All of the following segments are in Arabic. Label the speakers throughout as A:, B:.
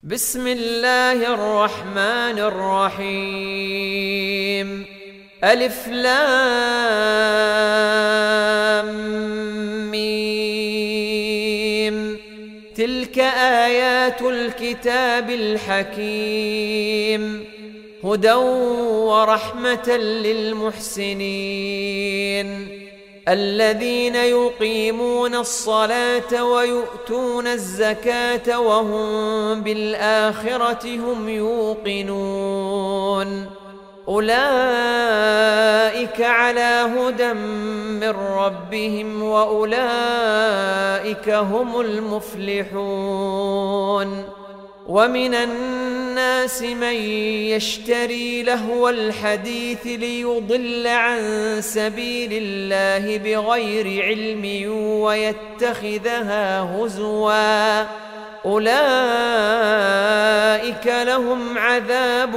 A: بسم الله الرحمن الرحيم. ألف لام ميم. تلك آيات الكتاب الحكيم، هدى ورحمة للمحسنين الذين يقيمون الصلاة ويؤتون الزكاة وهم بالآخرة هم يوقنون. أولئك على هدى من ربهم وأولئك هم المفلحون. ومن الناس من يشتري لهو الحديث ليضل عن سبيل الله بغير علم ويتخذها هزوا، أولئك لهم عذاب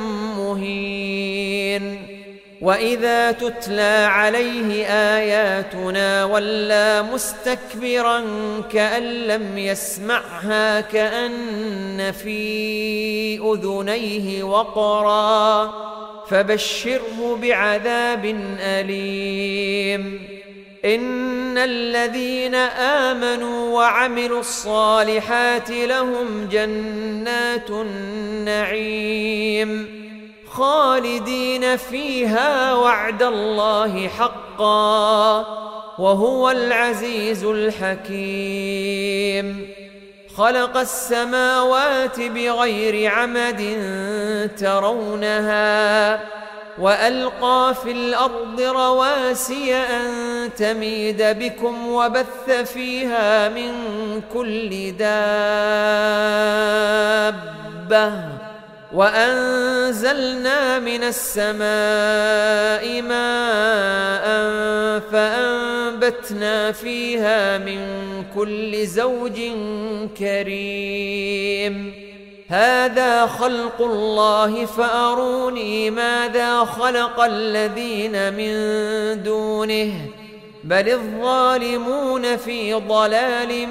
A: مهين. وإذا تتلى عليه آياتنا ولى مستكبرا كأن لم يسمعها كأن في أذنيه وقرا، فبشره بعذاب أليم. إن الذين آمنوا وعملوا الصالحات لهم جنات النعيم خالدين فيها وعد الله حقا وهو العزيز الحكيم. خلق السماوات بغير عمد ترونها وألقى في الأرض رواسي أن تميد بكم وبث فيها من كل دابة وأنزلنا من السماء ماء فأنبتنا فيها من كل زوج كريم. هذا خلق الله فأروني ماذا خلق الذين من دونه بل الظالمون في ضلال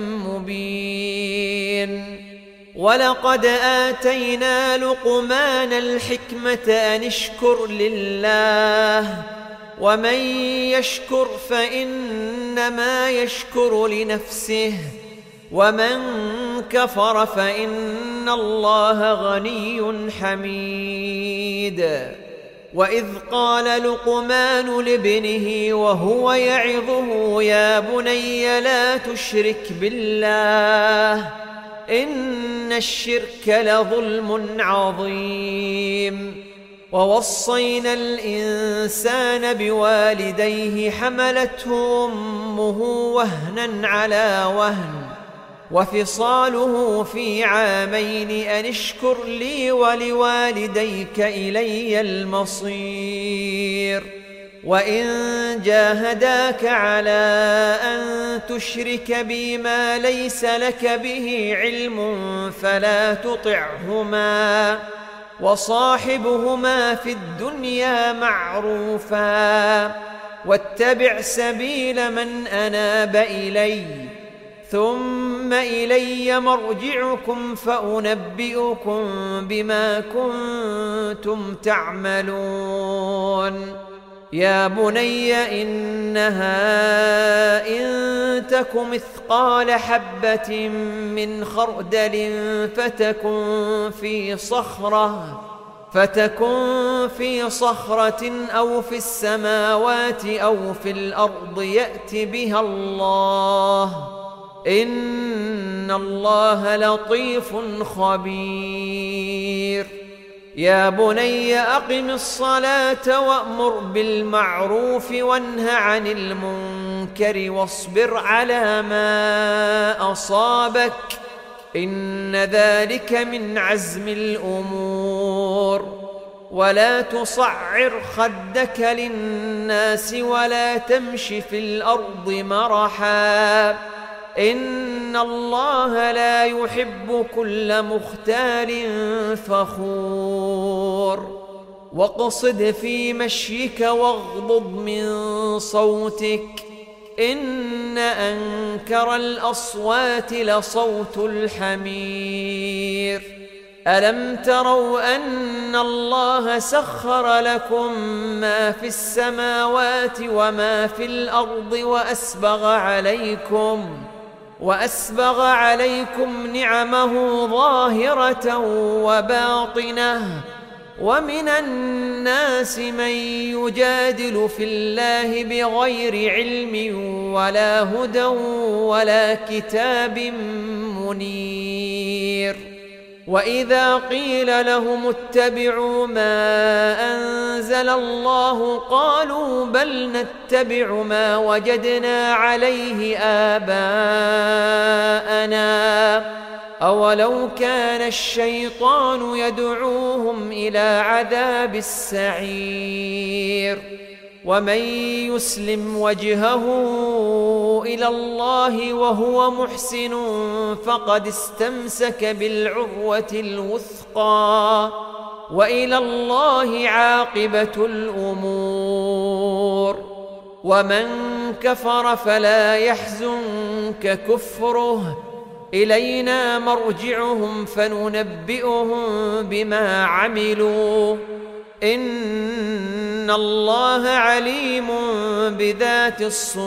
A: مبين. ولقد آتينا لقمان الحكمة أن اشكر لله ومن يشكر فإنما يشكر لنفسه ومن كفر فإن الله غني حميد. وإذ قال لقمان لابنه وهو يعظه يا بني لا تشرك بالله إن الشرك لظلم عظيم. ووصينا الإنسان بوالديه حملته أمه وهنا على وهن وفصاله في عامين أن اشكر لي ولوالديك إلي المصير. وإن جاهداك على أن تشرك بي ما ليس لك به علم فلا تطعهما وصاحبهما في الدنيا معروفا واتبع سبيل من أناب إلي ثم إلي مرجعكم فأنبئكم بما كنتم تعملون. يا بني إنها إن تك مثقال حبة من خردل فتكن في صخرة أو في السماوات أو في الأرض يأت بها الله إن الله لطيف خبير. يا بني أقم الصلاة وأمر بالمعروف وانه عن المنكر واصبر على ما أصابك إن ذلك من عزم الأمور. ولا تصعر خدك للناس ولا تمش في الأرض مرحا إن الله لا يحب كل مختال فخور. واقصد في مشيك واغضض من صوتك إن أنكر الأصوات لصوت الحمير. ألم تروا أن الله سخر لكم ما في السماوات وما في الأرض وأسبغ عليكم نعمه ظاهرة وباطنة، ومن الناس من يجادل في الله بغير علم ولا هدى ولا كتاب منير. وإذا قيل لهم اتبعوا ما أنزل الله قالوا بل نتبع ما وجدنا عليه آباءنا أولو كان الشيطان يدعوهم إلى عذاب السعير. ومن يسلم وجهه إلى الله وهو محسن فقد استمسك بالعروة الوثقى، وإلى الله عاقبة الأمور. ومن كفر فلا يحزنك كفره، إلينا مرجعهم فننبئهم بما عملوا، إن الله عليم بذات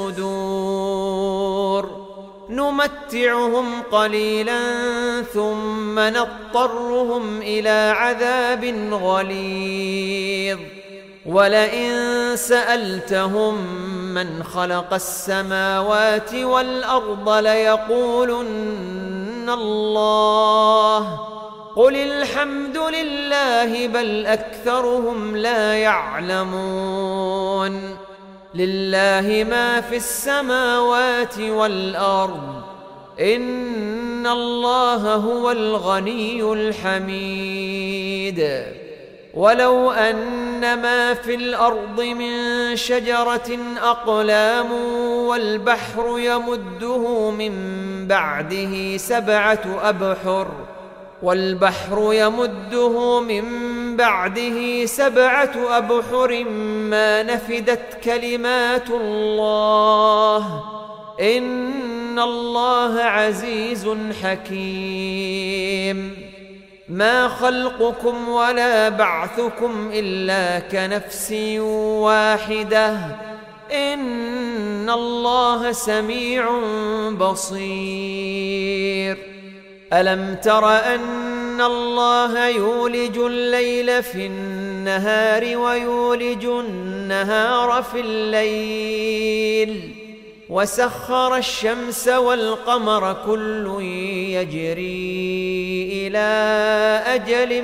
A: الصدور. نمتعهم قليلا ثم نضطرهم إلى عذاب غليظ. ولئن سألتهم من خلق السماوات والأرض ليقولن الله، قل الحمد لله بل أكثرهم لا يعلمون. لله ما في السماوات والأرض، إن الله هو الغني الحميد. ولو أن ما في الأرض من شجرة أقلام والبحر يمده من بعده سبعة أبحر ما نفدت كلمات الله، إن الله عزيز حكيم. ما خلقكم ولا بعثكم إلا كنفس واحدة، إن الله سميع بصير. ألم تر أن الله يولج الليل في النهار ويولج النهار في الليل، وسخر الشمس والقمر كل يجري إلى أجل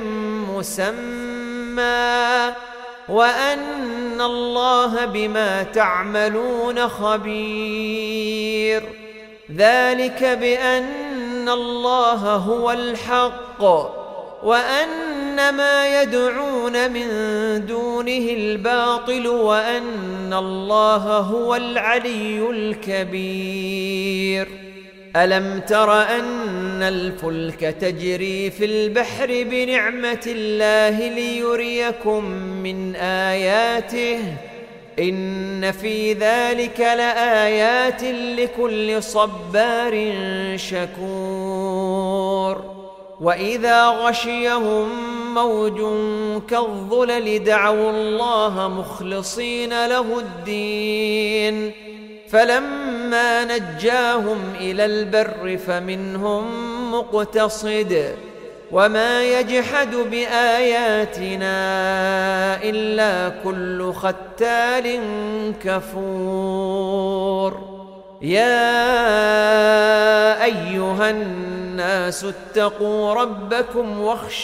A: مسمى، وأن الله بما تعملون خبير. ذلك بأن الله هو الحق، وأن ما يدعون من دونه الباطل، وأن الله هو العلي الكبير. ألم تر أن الفلك تجري في البحر بنعمة الله ليريكم من آياته، إن في ذلك لآيات لكل صبار شكور. وإذا غشيهم موج كالظلل دعوا الله مخلصين له الدين، فلما نجاهم إلى البر فمنهم مقتصد، وما يجحد بآياتنا إلا كل ختال كفور. يا أيها الناس اتقوا ربكم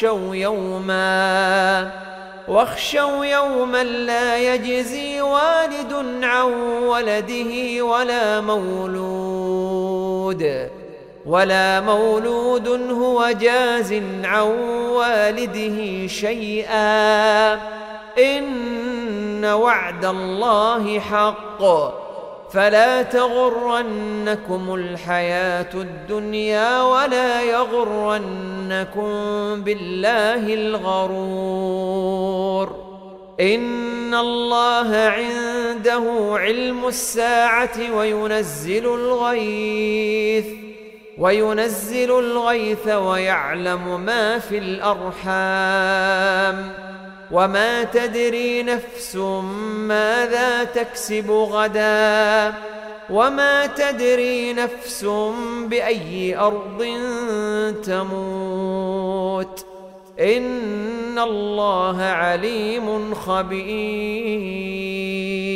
A: واخشوا يوما لا يجزي والد عن ولده ولا مولود هو جاز عن والده شيئا، إن وعد الله حق، فلا تغرنكم الحياة الدنيا ولا يغرنكم بالله الغرور. إن الله عنده علم الساعة وينزل الغيث ويعلم ما في الأرحام وما تدري نفس ماذا تكسب غدا وما تدري نفس بأي أرض تموت إن الله عليم خبير.